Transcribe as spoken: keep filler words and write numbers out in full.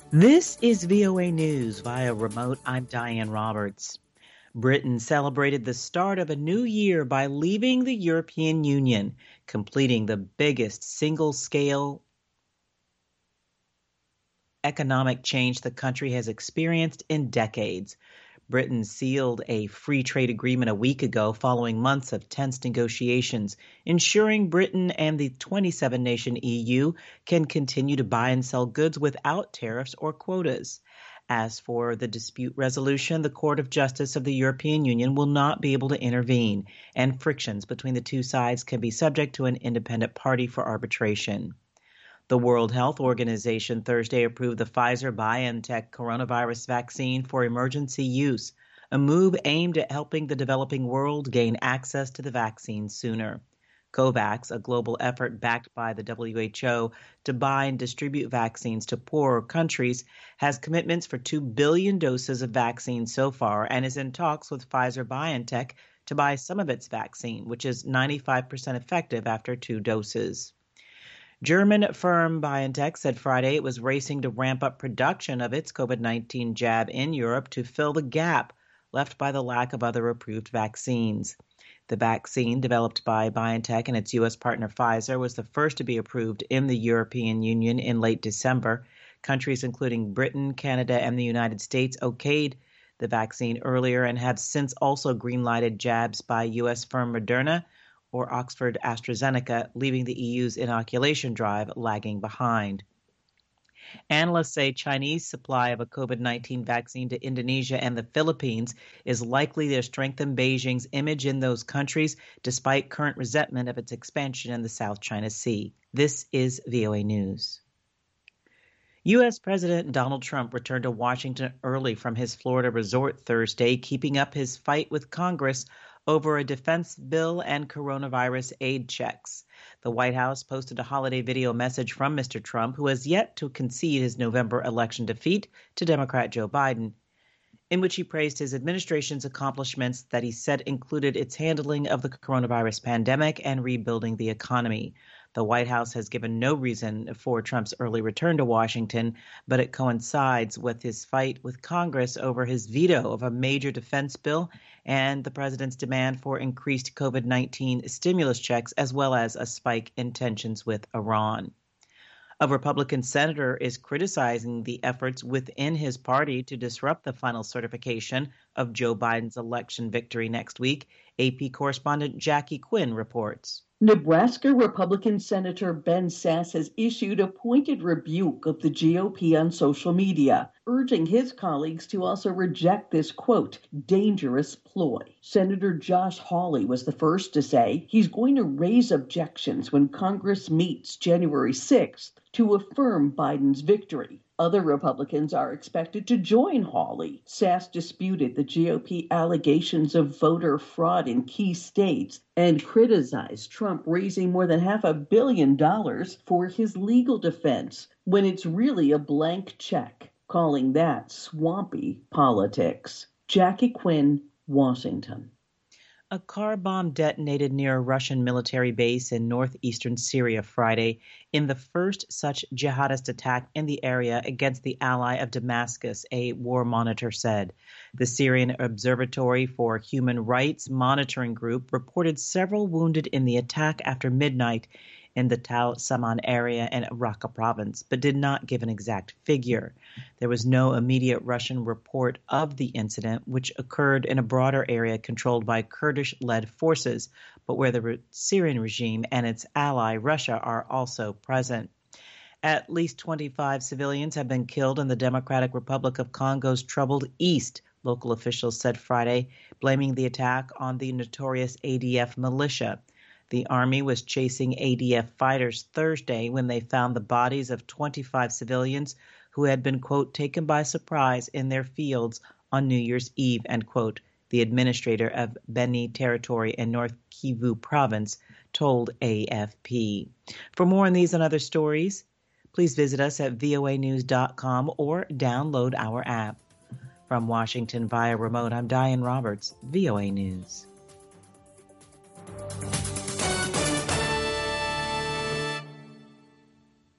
This is V O A News via remote. I'm Diane Roberts. Britain celebrated the start of a new year by leaving the European Union, completing the biggest single-scale economic change the country has experienced in decades. Britain sealed a free trade agreement a week ago following months of tense negotiations, ensuring Britain and the twenty-seven nation E U can continue to buy and sell goods without tariffs or quotas. As for the dispute resolution, the Court of Justice of the European Union will not be able to intervene, and frictions between the two sides can be subject to an independent party for arbitration. The World Health Organization Thursday approved the Pfizer-BioNTech coronavirus vaccine for emergency use, a move aimed at helping the developing world gain access to the vaccine sooner. COVAX, a global effort backed by the W H O to buy and distribute vaccines to poorer countries, has commitments for two billion doses of vaccine so far and is in talks with Pfizer-BioNTech to buy some of its vaccine, which is ninety-five percent effective after two doses. German firm BioNTech said Friday it was racing to ramp up production of its COVID nineteen jab in Europe to fill the gap left by the lack of other approved vaccines. The vaccine, developed by BioNTech and its U S partner Pfizer, was the first to be approved in the European Union in late December. Countries including Britain, Canada, and the United States okayed the vaccine earlier and have since also green-lighted jabs by U S firm Moderna or Oxford AstraZeneca, leaving the E U's inoculation drive lagging behind. Analysts say Chinese supply of a COVID nineteen vaccine to Indonesia and the Philippines is likely to strengthen Beijing's image in those countries, despite current resentment of its expansion in the South China Sea. This is V O A News. U S. President Donald Trump returned to Washington early from his Florida resort Thursday, keeping up his fight with Congress over a defense bill and coronavirus aid checks. The White House posted a holiday video message from Mister Trump, who has yet to concede his November election defeat to Democrat Joe Biden, in which he praised his administration's accomplishments that he said included its handling of the coronavirus pandemic and rebuilding the economy. The White House has given no reason for Trump's early return to Washington, but it coincides with his fight with Congress over his veto of a major defense bill and the president's demand for increased COVID nineteen stimulus checks, as well as a spike in tensions with Iran. A Republican senator is criticizing the efforts within his party to disrupt the final certification of Joe Biden's election victory next week. A P correspondent Jackie Quinn reports. Nebraska Republican Senator Ben Sasse has issued a pointed rebuke of the G O P on social media, urging his colleagues to also reject this, quote, dangerous ploy. Senator Josh Hawley was the first to say he's going to raise objections when Congress meets January sixth to affirm Biden's victory. Other Republicans are expected to join Hawley. Sasse disputed the G O P allegations of voter fraud in key states and criticized Trump raising more than half a billion dollars for his legal defense when it's really a blank check, calling that swampy politics. Jackie Quinn, Washington. A car bomb detonated near a Russian military base in northeastern Syria Friday, in the first such jihadist attack in the area against the ally of Damascus, a war monitor said. The Syrian Observatory for Human Rights Monitoring Group reported several wounded in the attack after midnight in the Tal Saman area in Raqqa province, but did not give an exact figure. There was no immediate Russian report of the incident, which occurred in a broader area controlled by Kurdish-led forces, but where the Syrian regime and its ally Russia are also present. At least twenty-five civilians have been killed in the Democratic Republic of Congo's troubled east, local officials said Friday, blaming the attack on the notorious A D F militia. The army was chasing A D F fighters Thursday when they found the bodies of twenty-five civilians who had been, quote, taken by surprise in their fields on New Year's Eve, end quote, the administrator of Beni Territory in North Kivu province told A F P. For more on these and other stories, please visit us at V O A news dot com or download our app. From Washington via remote, I'm Diane Roberts, V O A News.